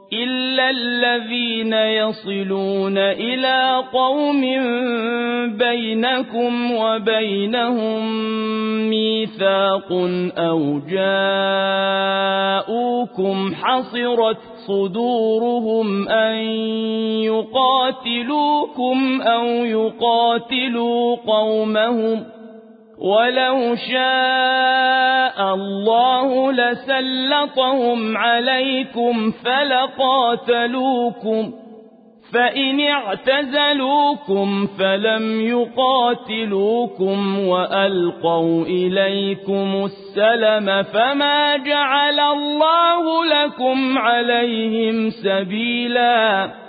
إلا الذين يصلون إلى قوم بينكم وبينهم ميثاق أو جاءوكم حصرت صدورهم أن يقاتلوكم أو يقاتلوا قومهم ولو شاء الله لسلطهم عليكم فلقاتلوكم فإن اعتزلوكم فلم يقاتلوكم وألقوا إليكم السلم فما جعل الله لكم عليهم سبيلا